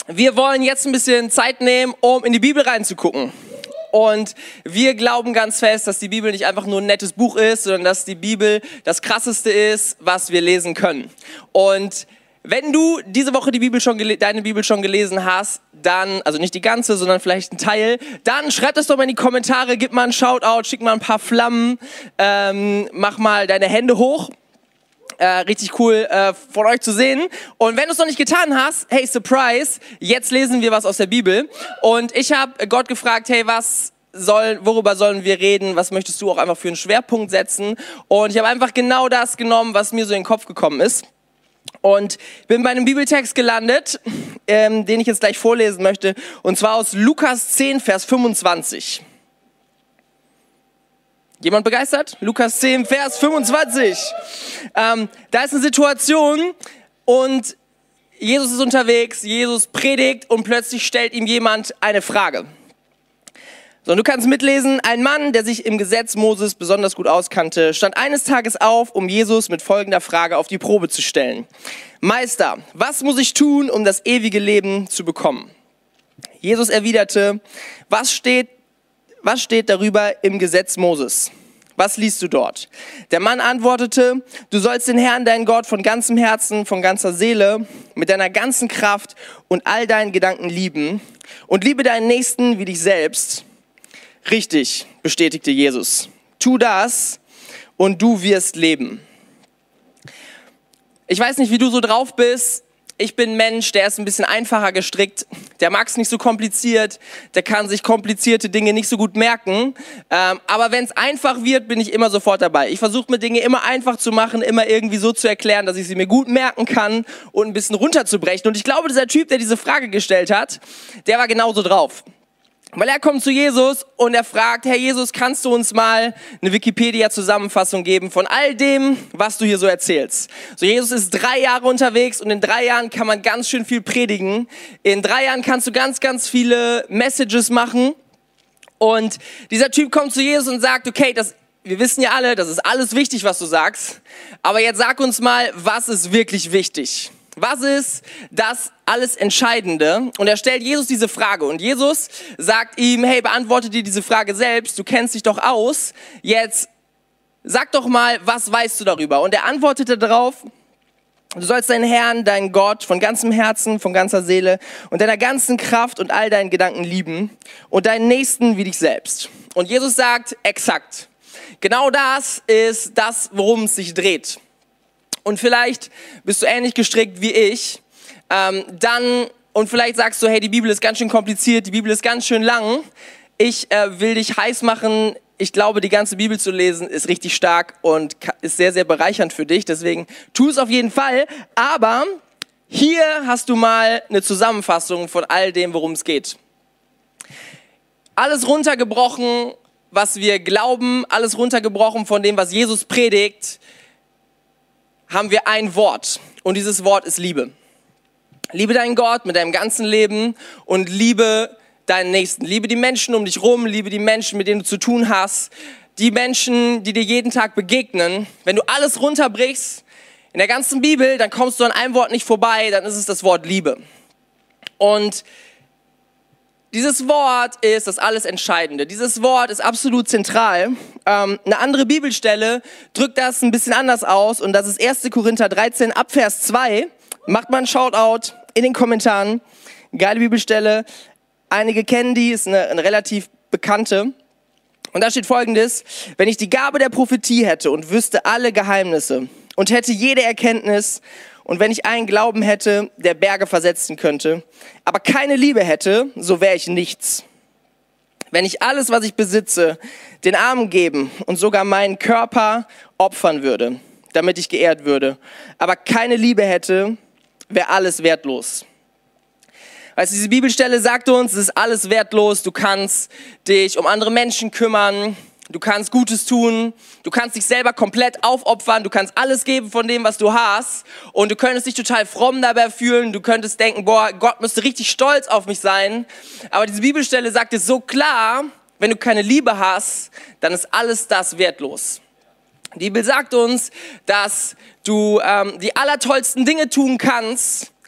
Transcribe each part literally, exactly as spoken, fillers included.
wir wollen jetzt ein bisschen Zeit nehmen, um in die Bibel reinzugucken. Und wir glauben ganz fest, dass die Bibel nicht einfach nur ein nettes Buch ist, sondern dass die Bibel das Krasseste ist, was wir lesen können. Und wenn du diese Woche die Bibel schon deine Bibel schon gelesen hast, dann, also nicht die ganze, sondern vielleicht ein Teil, dann schreib das doch mal in die Kommentare, gib mal einen Shoutout, schick mal ein paar Flammen, ähm, mach mal deine Hände hoch. Äh, richtig cool äh, von euch zu sehen. Und wenn du es noch nicht getan hast, hey, Surprise, jetzt lesen wir was aus der Bibel. Und ich habe Gott gefragt, hey, was soll, worüber sollen wir reden? Was möchtest du auch einfach für einen Schwerpunkt setzen? Und ich habe einfach genau das genommen, was mir so in den Kopf gekommen ist. Und bin bei einem Bibeltext gelandet, ähm, den ich jetzt gleich vorlesen möchte. Und zwar aus Lukas zehn, Vers fünfundzwanzig. Jemand begeistert? Lukas zehn, Vers fünfundzwanzig. Ähm, da ist eine Situation und Jesus ist unterwegs, Jesus predigt und plötzlich stellt ihm jemand eine Frage. So, und du kannst mitlesen, ein Mann, der sich im Gesetz Moses besonders gut auskannte, stand eines Tages auf, um Jesus mit folgender Frage auf die Probe zu stellen. Meister, was muss ich tun, um das ewige Leben zu bekommen? Jesus erwiderte, was steht Was steht darüber im Gesetz Moses? Was liest du dort? Der Mann antwortete, du sollst den Herrn, deinen Gott, von ganzem Herzen, von ganzer Seele, mit deiner ganzen Kraft und all deinen Gedanken lieben und liebe deinen Nächsten wie dich selbst. Richtig, bestätigte Jesus. Tu das und du wirst leben. Ich weiß nicht, wie du so drauf bist. Ich bin ein Mensch, der ist ein bisschen einfacher gestrickt, der mag es nicht so kompliziert, der kann sich komplizierte Dinge nicht so gut merken, ähm, aber wenn es einfach wird, bin ich immer sofort dabei. Ich versuche mir Dinge immer einfach zu machen, immer irgendwie so zu erklären, dass ich sie mir gut merken kann und ein bisschen runterzubrechen. Und ich glaube, dieser Typ, der diese Frage gestellt hat, der war genauso drauf. Weil er kommt zu Jesus und er fragt, Herr Jesus, kannst du uns mal eine Wikipedia-Zusammenfassung geben von all dem, was du hier so erzählst? So, Jesus ist drei Jahre unterwegs und in drei Jahren kann man ganz schön viel predigen. In drei Jahren kannst du ganz, ganz viele Messages machen. Und dieser Typ kommt zu Jesus und sagt, okay, das, wir wissen ja alle, das ist alles wichtig, was du sagst. Aber jetzt sag uns mal, was ist wirklich wichtig? Was ist das alles Entscheidende? Und er stellt Jesus diese Frage und Jesus sagt ihm, hey, beantworte dir diese Frage selbst, du kennst dich doch aus, jetzt sag doch mal, was weißt du darüber? Und er antwortete darauf, du sollst deinen Herrn, deinen Gott von ganzem Herzen, von ganzer Seele und deiner ganzen Kraft und all deinen Gedanken lieben und deinen Nächsten wie dich selbst. Und Jesus sagt, exakt, genau das ist das, worum es sich dreht. Und vielleicht bist du ähnlich gestrickt wie ich, ähm, dann, und vielleicht sagst du, hey, die Bibel ist ganz schön kompliziert, die Bibel ist ganz schön lang. Ich äh, will dich heiß machen. Ich glaube, die ganze Bibel zu lesen ist richtig stark und ist sehr, sehr bereichernd für dich. Deswegen tu es auf jeden Fall. Aber hier hast du mal eine Zusammenfassung von all dem, worum es geht. Alles runtergebrochen, was wir glauben, alles runtergebrochen von dem, was Jesus predigt, haben wir ein Wort und dieses Wort ist Liebe. Liebe deinen Gott mit deinem ganzen Leben und liebe deinen Nächsten. Liebe die Menschen um dich rum, liebe die Menschen, mit denen du zu tun hast, die Menschen, die dir jeden Tag begegnen. Wenn du alles runterbrichst in der ganzen Bibel, dann kommst du an einem Wort nicht vorbei, dann ist es das Wort Liebe. Und dieses Wort ist das alles Entscheidende. Dieses Wort ist absolut zentral. Ähm, eine andere Bibelstelle drückt das ein bisschen anders aus und das ist erster Korinther dreizehn ab Vers zwei. Macht mal einen Shoutout in den Kommentaren. Geile Bibelstelle. Einige kennen die, ist eine, eine relativ bekannte. Und da steht Folgendes: Wenn ich die Gabe der Prophetie hätte und wüsste alle Geheimnisse und hätte jede Erkenntnis und wenn ich einen Glauben hätte, der Berge versetzen könnte, aber keine Liebe hätte, so wäre ich nichts. Wenn ich alles, was ich besitze, den Armen geben und sogar meinen Körper opfern würde, damit ich geehrt würde, aber keine Liebe hätte, wäre alles wertlos. Weißt du, diese Bibelstelle sagt uns, es ist alles wertlos, du kannst dich um andere Menschen kümmern, du kannst Gutes tun, du kannst dich selber komplett aufopfern, du kannst alles geben von dem, was du hast und du könntest dich total fromm dabei fühlen, du könntest denken, boah, Gott müsste richtig stolz auf mich sein, aber diese Bibelstelle sagt es so klar, wenn du keine Liebe hast, dann ist alles das wertlos. Die Bibel sagt uns, dass du ähm, die allertollsten Dinge tun kannst,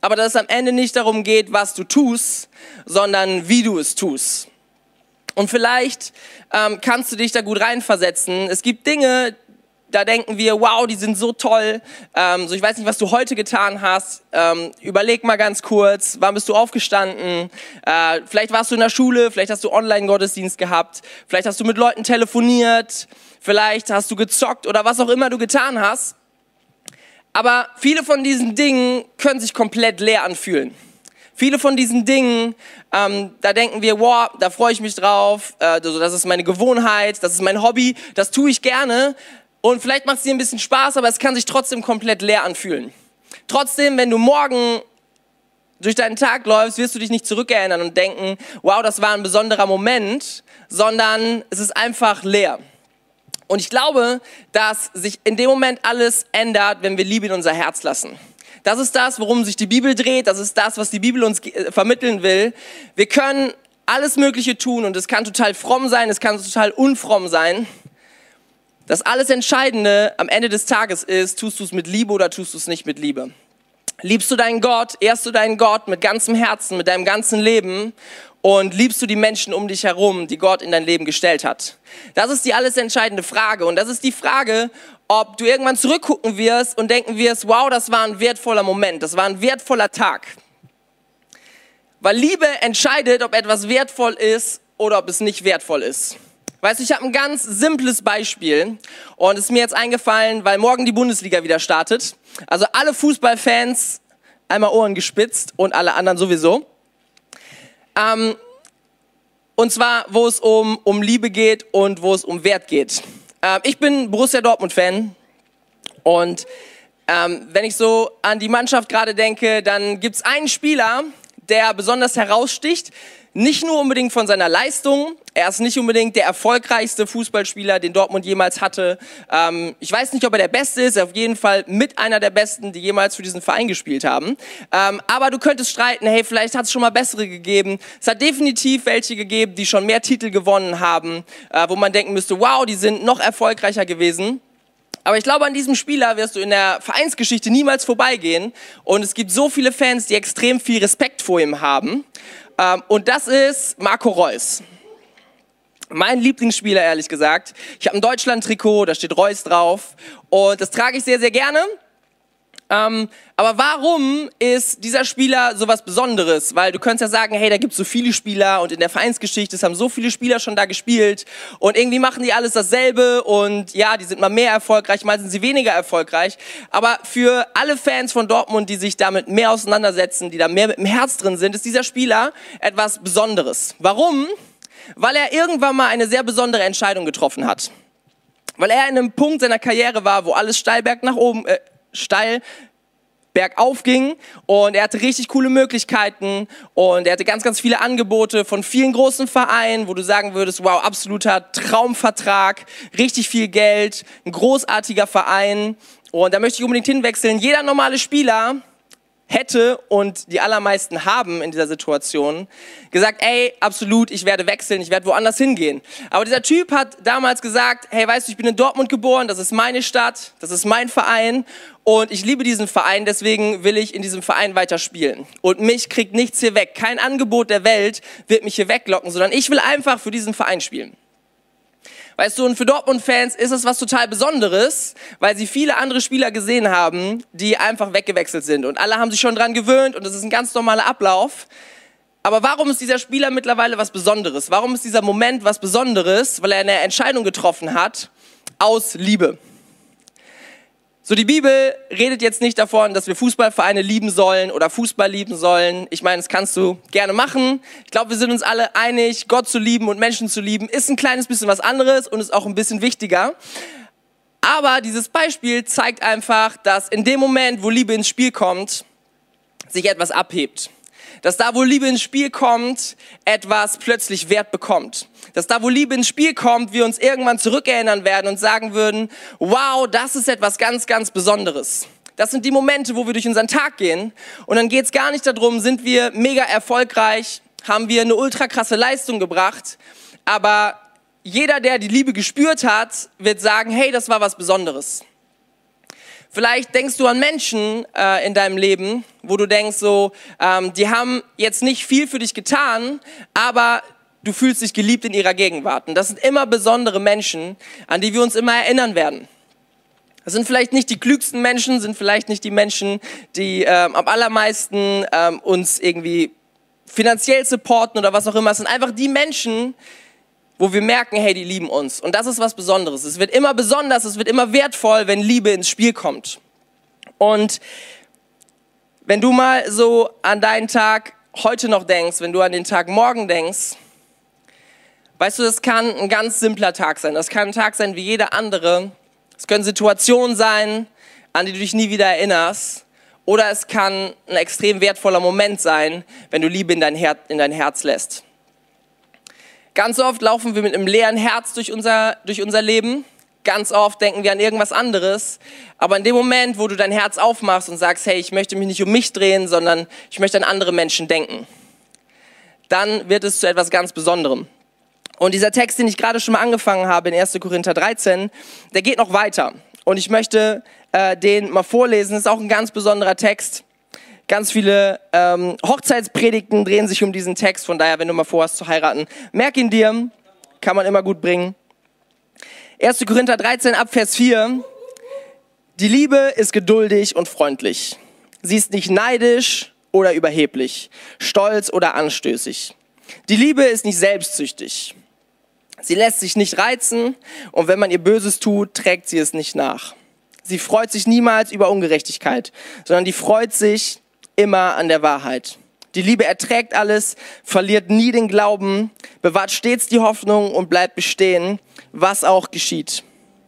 aber dass es am Ende nicht darum geht, was du tust, sondern wie du es tust. Und vielleicht ähm, kannst du dich da gut reinversetzen. Es gibt Dinge, da denken wir, wow, die sind so toll. Ähm, so, ich weiß nicht, was du heute getan hast. Ähm, überleg mal ganz kurz, wann bist du aufgestanden? Äh, vielleicht warst du in der Schule, vielleicht hast du Online-Gottesdienst gehabt, vielleicht hast du mit Leuten telefoniert, vielleicht hast du gezockt oder was auch immer du getan hast. Aber viele von diesen Dingen können sich komplett leer anfühlen. Viele von diesen Dingen, ähm, da denken wir, wow, da freue ich mich drauf, äh, das ist meine Gewohnheit, das ist mein Hobby, das tue ich gerne. Und vielleicht macht es dir ein bisschen Spaß, aber es kann sich trotzdem komplett leer anfühlen. Trotzdem, wenn du morgen durch deinen Tag läufst, wirst du dich nicht zurückerinnern und denken, wow, das war ein besonderer Moment, sondern es ist einfach leer. Und ich glaube, dass sich in dem Moment alles ändert, wenn wir Liebe in unser Herz lassen. Das ist das, worum sich die Bibel dreht, das ist das, was die Bibel uns vermitteln will. Wir können alles Mögliche tun und es kann total fromm sein, es kann total unfromm sein. Das alles Entscheidende am Ende des Tages ist, tust du es mit Liebe oder tust du es nicht mit Liebe? Liebst du deinen Gott, ehrst du deinen Gott mit ganzem Herzen, mit deinem ganzen Leben und liebst du die Menschen um dich herum, die Gott in dein Leben gestellt hat? Das ist die alles entscheidende Frage und das ist die Frage, ob du irgendwann zurückgucken wirst und denken wirst, wow, das war ein wertvoller Moment, das war ein wertvoller Tag. Weil Liebe entscheidet, ob etwas wertvoll ist oder ob es nicht wertvoll ist. Weißt du, ich habe ein ganz simples Beispiel und es ist mir jetzt eingefallen, weil morgen die Bundesliga wieder startet. Also alle Fußballfans einmal Ohren gespitzt und alle anderen sowieso. Ähm, und zwar, wo es um, um Liebe geht und wo es um Wert geht. Ähm, ich bin Borussia Dortmund-Fan und ähm, wenn ich so an die Mannschaft gerade denke, dann gibt es einen Spieler, der besonders heraussticht. Nicht nur unbedingt von seiner Leistung, er ist nicht unbedingt der erfolgreichste Fußballspieler, den Dortmund jemals hatte. Ähm, ich weiß nicht, ob er der Beste ist, er ist auf jeden Fall mit einer der Besten, die jemals für diesen Verein gespielt haben. Ähm, aber du könntest streiten, hey, vielleicht hat es schon mal bessere gegeben. Es hat definitiv welche gegeben, die schon mehr Titel gewonnen haben, äh, wo man denken müsste, wow, die sind noch erfolgreicher gewesen. Aber ich glaube, an diesem Spieler wirst du in der Vereinsgeschichte niemals vorbeigehen. Und es gibt so viele Fans, die extrem viel Respekt vor ihm haben. Ähm, und das ist Marco Reus. Mein Lieblingsspieler, ehrlich gesagt. Ich habe ein Deutschland-Trikot, da steht Reus drauf. Und das trage ich sehr, sehr gerne. Ähm, aber warum ist dieser Spieler sowas Besonderes? Weil du könntest ja sagen, hey, da gibt es so viele Spieler und in der Vereinsgeschichte, es haben so viele Spieler schon da gespielt und irgendwie machen die alles dasselbe und ja, die sind mal mehr erfolgreich, mal sind sie weniger erfolgreich. Aber für alle Fans von Dortmund, die sich damit mehr auseinandersetzen, die da mehr mit dem Herz drin sind, ist dieser Spieler etwas Besonderes. Warum? Weil er irgendwann mal eine sehr besondere Entscheidung getroffen hat. Weil er in einem Punkt seiner Karriere war, wo alles steil berg nach oben, äh, steil bergauf ging und er hatte richtig coole Möglichkeiten und er hatte ganz, ganz viele Angebote von vielen großen Vereinen, wo du sagen würdest, wow, absoluter Traumvertrag, richtig viel Geld, ein großartiger Verein und da möchte ich unbedingt hinwechseln. Jeder normale Spieler hätte und die allermeisten haben in dieser Situation gesagt, ey, absolut, ich werde wechseln, ich werde woanders hingehen. Aber dieser Typ hat damals gesagt, hey, weißt du, ich bin in Dortmund geboren, das ist meine Stadt, das ist mein Verein und ich liebe diesen Verein, deswegen will ich in diesem Verein weiter spielen. Und mich kriegt nichts hier weg, kein Angebot der Welt wird mich hier weglocken, sondern ich will einfach für diesen Verein spielen. Weißt du, und für Dortmund-Fans ist es was total Besonderes, weil sie viele andere Spieler gesehen haben, die einfach weggewechselt sind. Und alle haben sich schon dran gewöhnt und das ist ein ganz normaler Ablauf. Aber warum ist dieser Spieler mittlerweile was Besonderes? Warum ist dieser Moment was Besonderes? Weil er eine Entscheidung getroffen hat aus Liebe. So, die Bibel redet jetzt nicht davon, dass wir Fußballvereine lieben sollen oder Fußball lieben sollen. Ich meine, das kannst du gerne machen. Ich glaube, wir sind uns alle einig, Gott zu lieben und Menschen zu lieben ist ein kleines bisschen was anderes und ist auch ein bisschen wichtiger. Aber dieses Beispiel zeigt einfach, dass in dem Moment, wo Liebe ins Spiel kommt, sich etwas abhebt. Dass da, wo Liebe ins Spiel kommt, etwas plötzlich Wert bekommt. Dass da, wo Liebe ins Spiel kommt, wir uns irgendwann zurückerinnern werden und sagen würden, wow, das ist etwas ganz, ganz Besonderes. Das sind die Momente, wo wir durch unseren Tag gehen und dann geht es gar nicht darum, sind wir mega erfolgreich, haben wir eine ultra krasse Leistung gebracht, aber jeder, der die Liebe gespürt hat, wird sagen, hey, das war was Besonderes. Vielleicht denkst du an Menschen äh, in deinem Leben, wo du denkst so, ähm, die haben jetzt nicht viel für dich getan, aber du fühlst dich geliebt in ihrer Gegenwart. Und das sind immer besondere Menschen, an die wir uns immer erinnern werden. Das sind vielleicht nicht die klügsten Menschen, sind vielleicht nicht die Menschen, die ähm, am allermeisten ähm, uns irgendwie finanziell supporten oder was auch immer. Es sind einfach die Menschen, wo wir merken, hey, die lieben uns. Und das ist was Besonderes. Es wird immer besonders, es wird immer wertvoll, wenn Liebe ins Spiel kommt. Und wenn du mal so an deinen Tag heute noch denkst, wenn du an den Tag morgen denkst, weißt du, das kann ein ganz simpler Tag sein. Das kann ein Tag sein wie jeder andere. Es können Situationen sein, an die du dich nie wieder erinnerst. Oder es kann ein extrem wertvoller Moment sein, wenn du Liebe in dein Herz, in dein Herz lässt. Ganz oft laufen wir mit einem leeren Herz durch unser, durch unser Leben. Ganz oft denken wir an irgendwas anderes. Aber in dem Moment, wo du dein Herz aufmachst und sagst, hey, ich möchte mich nicht um mich drehen, sondern ich möchte an andere Menschen denken, dann wird es zu etwas ganz Besonderem. Und dieser Text, den ich gerade schon mal angefangen habe in erster Korinther dreizehn, der geht noch weiter. Und ich möchte äh, den mal vorlesen. Das ist auch ein ganz besonderer Text. Ganz viele ähm, Hochzeitspredigten drehen sich um diesen Text. Von daher, wenn du mal vorhast zu heiraten, merk ihn dir. Kann man immer gut bringen. erster Korinther dreizehn, ab Vers vier. Die Liebe ist geduldig und freundlich. Sie ist nicht neidisch oder überheblich, stolz oder anstößig. Die Liebe ist nicht selbstsüchtig. Sie lässt sich nicht reizen und wenn man ihr Böses tut, trägt sie es nicht nach. Sie freut sich niemals über Ungerechtigkeit, sondern die freut sich immer an der Wahrheit. Die Liebe erträgt alles, verliert nie den Glauben, bewahrt stets die Hoffnung und bleibt bestehen, was auch geschieht.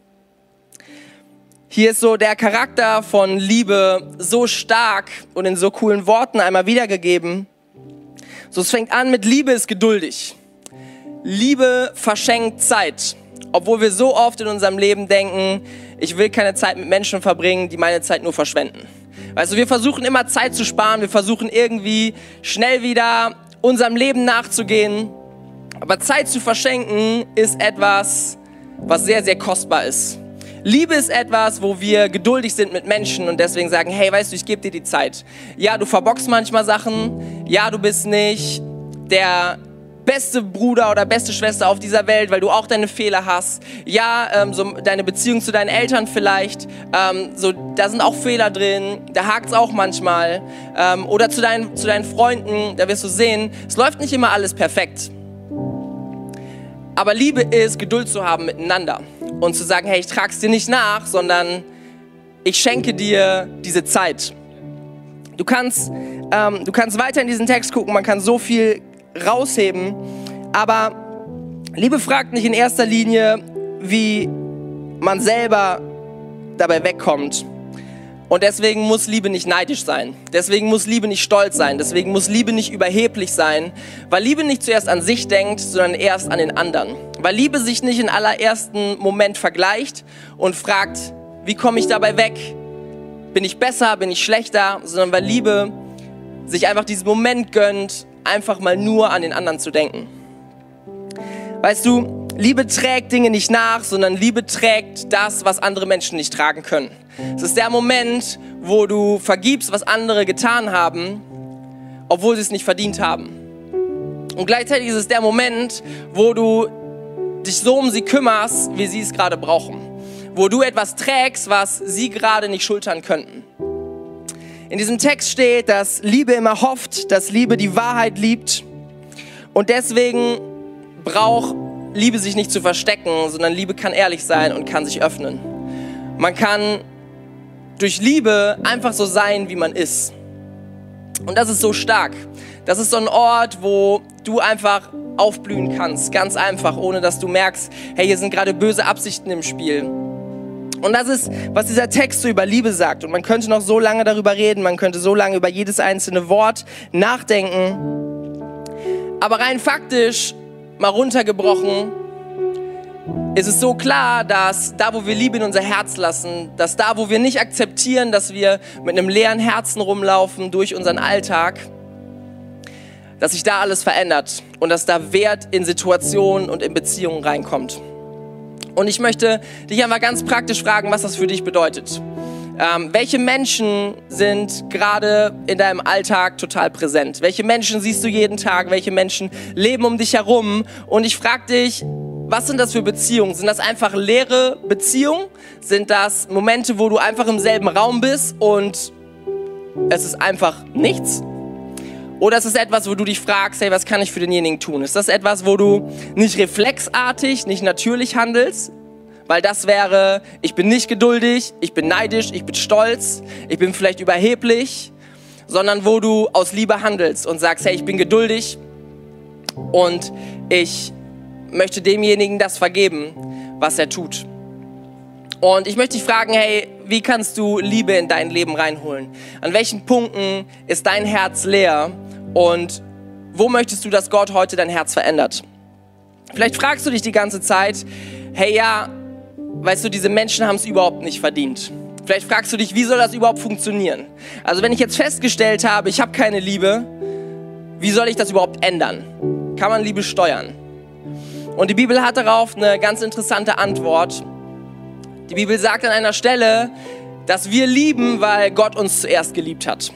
Hier ist so der Charakter von Liebe so stark und in so coolen Worten einmal wiedergegeben. So, es fängt an mit Liebe ist geduldig. Liebe verschenkt Zeit. Obwohl wir so oft in unserem Leben denken, ich will keine Zeit mit Menschen verbringen, die meine Zeit nur verschwenden. Also wir versuchen immer Zeit zu sparen, wir versuchen irgendwie schnell wieder unserem Leben nachzugehen. Aber Zeit zu verschenken ist etwas, was sehr, sehr kostbar ist. Liebe ist etwas, wo wir geduldig sind mit Menschen und deswegen sagen, hey, weißt du, ich gebe dir die Zeit. Ja, du verbockst manchmal Sachen. Ja, du bist nicht der beste Bruder oder beste Schwester auf dieser Welt, weil du auch deine Fehler hast. Ja, ähm, so deine Beziehung zu deinen Eltern vielleicht, ähm, so, da sind auch Fehler drin, da hakt's auch manchmal. Ähm, oder zu deinen, zu deinen Freunden, da wirst du sehen, es läuft nicht immer alles perfekt. Aber Liebe ist, Geduld zu haben miteinander und zu sagen, hey, ich trag's dir nicht nach, sondern ich schenke dir diese Zeit. Du kannst, ähm, du kannst weiter in diesen Text gucken, man kann so viel rausheben, aber Liebe fragt nicht in erster Linie, wie man selber dabei wegkommt. Und deswegen muss Liebe nicht neidisch sein. Deswegen muss Liebe nicht stolz sein. Deswegen muss Liebe nicht überheblich sein. Weil Liebe nicht zuerst an sich denkt, sondern erst an den anderen. Weil Liebe sich nicht im allerersten Moment vergleicht und fragt, wie komme ich dabei weg? Bin ich besser? Bin ich schlechter? Sondern weil Liebe sich einfach diesen Moment gönnt, einfach mal nur an den anderen zu denken. Weißt du, Liebe trägt Dinge nicht nach, sondern Liebe trägt das, was andere Menschen nicht tragen können. Es ist der Moment, wo du vergibst, was andere getan haben, obwohl sie es nicht verdient haben. Und gleichzeitig ist es der Moment, wo du dich so um sie kümmerst, wie sie es gerade brauchen. Wo du etwas trägst, was sie gerade nicht schultern könnten. In diesem Text steht, dass Liebe immer hofft, dass Liebe die Wahrheit liebt. Und deswegen braucht Liebe sich nicht zu verstecken, sondern Liebe kann ehrlich sein und kann sich öffnen. Man kann durch Liebe einfach so sein, wie man ist. Und das ist so stark. Das ist so ein Ort, wo du einfach aufblühen kannst, ganz einfach, ohne dass du merkst, hey, hier sind gerade böse Absichten im Spiel. Und das ist, was dieser Text so über Liebe sagt. Und man könnte noch so lange darüber reden, man könnte so lange über jedes einzelne Wort nachdenken. Aber rein faktisch, mal runtergebrochen, ist es so klar, dass da, wo wir Liebe in unser Herz lassen, dass da, wo wir nicht akzeptieren, dass wir mit einem leeren Herzen rumlaufen durch unseren Alltag, dass sich da alles verändert und dass da Wert in Situationen und in Beziehungen reinkommt. Und ich möchte dich einfach ganz praktisch fragen, was das für dich bedeutet. Ähm, welche Menschen sind gerade in deinem Alltag total präsent? Welche Menschen siehst du jeden Tag? Welche Menschen leben um dich herum? Und ich frage dich, was sind das für Beziehungen? Sind das einfach leere Beziehungen? Sind das Momente, wo du einfach im selben Raum bist und es ist einfach nichts? Oder ist es etwas, wo du dich fragst, hey, was kann ich für denjenigen tun? Ist das etwas, wo du nicht reflexartig, nicht natürlich handelst? Weil das wäre, ich bin nicht geduldig, ich bin neidisch, ich bin stolz, ich bin vielleicht überheblich, sondern wo du aus Liebe handelst und sagst, hey, ich bin geduldig und ich möchte demjenigen das vergeben, was er tut. Und ich möchte dich fragen, hey, wie kannst du Liebe in dein Leben reinholen? An welchen Punkten ist dein Herz leer und wo möchtest du, dass Gott heute dein Herz verändert? Vielleicht fragst du dich die ganze Zeit, hey, ja, weißt du, diese Menschen haben es überhaupt nicht verdient. Vielleicht fragst du dich, wie soll das überhaupt funktionieren? Also wenn ich jetzt festgestellt habe, ich habe keine Liebe, wie soll ich das überhaupt ändern? Kann man Liebe steuern? Und die Bibel hat darauf eine ganz interessante Antwort. Die Bibel sagt an einer Stelle, dass wir lieben, weil Gott uns zuerst geliebt hat.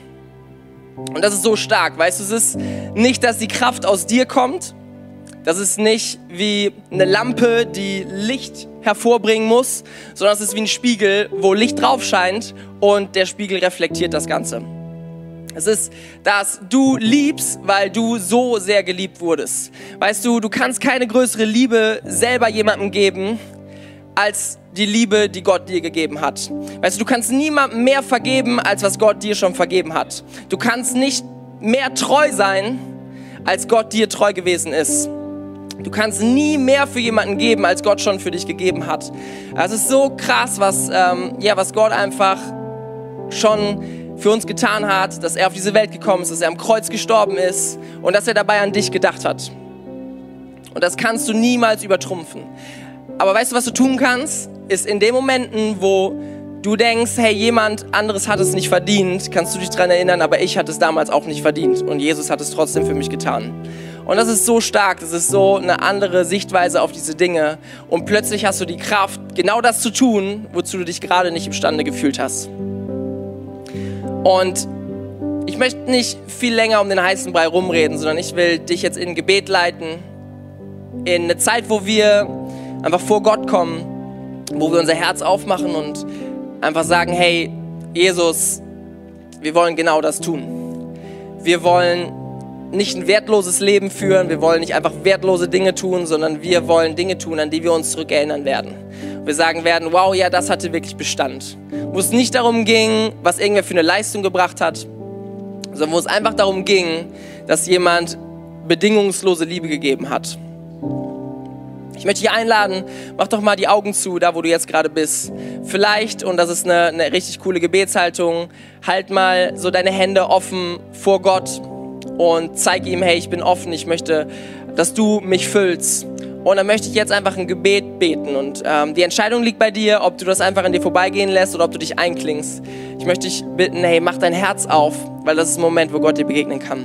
Und das ist so stark, weißt du, es ist nicht, dass die Kraft aus dir kommt. Das ist nicht wie eine Lampe, die Licht hervorbringen muss, sondern es ist wie ein Spiegel, wo Licht drauf scheint und der Spiegel reflektiert das Ganze. Es ist, dass du liebst, weil du so sehr geliebt wurdest. Weißt du, du kannst keine größere Liebe selber jemandem geben, als die Liebe, die Gott dir gegeben hat. Weißt du, du kannst niemandem mehr vergeben, als was Gott dir schon vergeben hat. Du kannst nicht mehr treu sein, als Gott dir treu gewesen ist. Du kannst nie mehr für jemanden geben, als Gott schon für dich gegeben hat. Es ist so krass, was, ähm, ja, was Gott einfach schon für uns getan hat, dass er auf diese Welt gekommen ist, dass er am Kreuz gestorben ist und dass er dabei an dich gedacht hat. Und das kannst du niemals übertrumpfen. Aber weißt du, was du tun kannst? Ist in den Momenten, wo du denkst, hey, jemand anderes hat es nicht verdient, kannst du dich daran erinnern, aber ich hatte es damals auch nicht verdient und Jesus hat es trotzdem für mich getan. Und das ist so stark, das ist so eine andere Sichtweise auf diese Dinge und plötzlich hast du die Kraft, genau das zu tun, wozu du dich gerade nicht imstande gefühlt hast. Und ich möchte nicht viel länger um den heißen Brei rumreden, sondern ich will dich jetzt in ein Gebet leiten, in eine Zeit, wo wir einfach vor Gott kommen, wo wir unser Herz aufmachen und einfach sagen, hey, Jesus, wir wollen genau das tun. Wir wollen nicht ein wertloses Leben führen, wir wollen nicht einfach wertlose Dinge tun, sondern wir wollen Dinge tun, an die wir uns zurückerinnern werden. Wir sagen werden, wow, ja, das hatte wirklich Bestand. Wo es nicht darum ging, was irgendwer für eine Leistung gebracht hat, sondern wo es einfach darum ging, dass jemand bedingungslose Liebe gegeben hat. Ich möchte dich einladen, mach doch mal die Augen zu, da wo du jetzt gerade bist. Vielleicht, und das ist eine, eine richtig coole Gebetshaltung, halt mal so deine Hände offen vor Gott und zeig ihm, hey, ich bin offen, ich möchte, dass du mich füllst. Und dann möchte ich jetzt einfach ein Gebet beten und ähm, die Entscheidung liegt bei dir, ob du das einfach an dir vorbeigehen lässt oder ob du dich einklingst. Ich möchte dich bitten, hey, mach dein Herz auf, weil das ist ein Moment, wo Gott dir begegnen kann.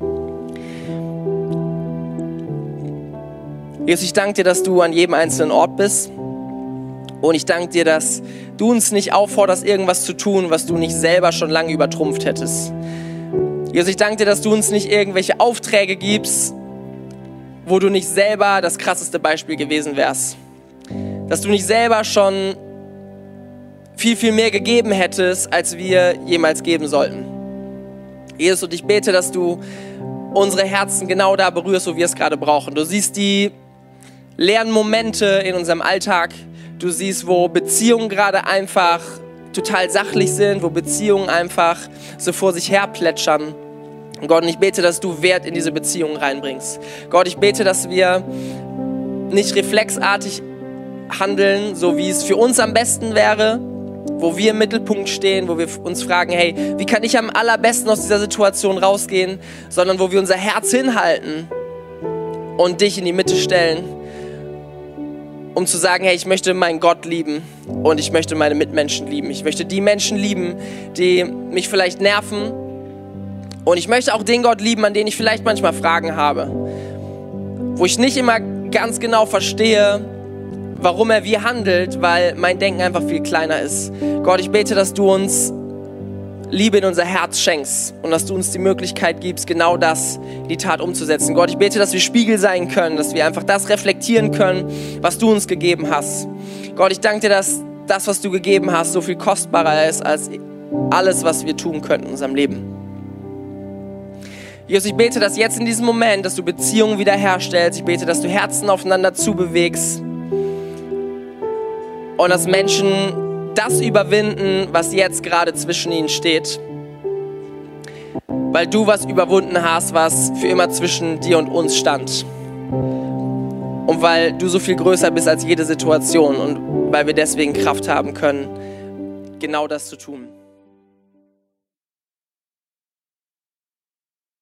Jesus, ich danke dir, dass du an jedem einzelnen Ort bist und ich danke dir, dass du uns nicht aufforderst, irgendwas zu tun, was du nicht selber schon lange übertrumpft hättest. Jesus, ich danke dir, dass du uns nicht irgendwelche Aufträge gibst, wo du nicht selber das krasseste Beispiel gewesen wärst. Dass du nicht selber schon viel, viel mehr gegeben hättest, als wir jemals geben sollten. Jesus, und ich bete, dass du unsere Herzen genau da berührst, wo wir es gerade brauchen. Du siehst die leeren Momente in unserem Alltag. Du siehst, wo Beziehungen gerade einfach total sachlich sind, wo Beziehungen einfach so vor sich her plätschern. Und Gott, und ich bete, dass du Wert in diese Beziehungen reinbringst. Gott, ich bete, dass wir nicht reflexartig handeln, so wie es für uns am besten wäre, wo wir im Mittelpunkt stehen, wo wir uns fragen, hey, wie kann ich am allerbesten aus dieser Situation rausgehen, sondern wo wir unser Herz hinhalten und dich in die Mitte stellen, um zu sagen, hey, ich möchte meinen Gott lieben und ich möchte meine Mitmenschen lieben. Ich möchte die Menschen lieben, die mich vielleicht nerven und ich möchte auch den Gott lieben, an den ich vielleicht manchmal Fragen habe, wo ich nicht immer ganz genau verstehe, warum er wie handelt, weil mein Denken einfach viel kleiner ist. Gott, ich bete, dass du uns Liebe in unser Herz schenkst und dass du uns die Möglichkeit gibst, genau das in die Tat umzusetzen. Gott, ich bete, dass wir Spiegel sein können, dass wir einfach das reflektieren können, was du uns gegeben hast. Gott, ich danke dir, dass das, was du gegeben hast, so viel kostbarer ist als alles, was wir tun können in unserem Leben. Jesus, ich bete, dass jetzt in diesem Moment, dass du Beziehungen wiederherstellst. Ich bete, dass du Herzen aufeinander zubewegst und dass Menschen das überwinden, was jetzt gerade zwischen ihnen steht. Weil du was überwunden hast, was für immer zwischen dir und uns stand. Und weil du so viel größer bist als jede Situation und weil wir deswegen Kraft haben können, genau das zu tun.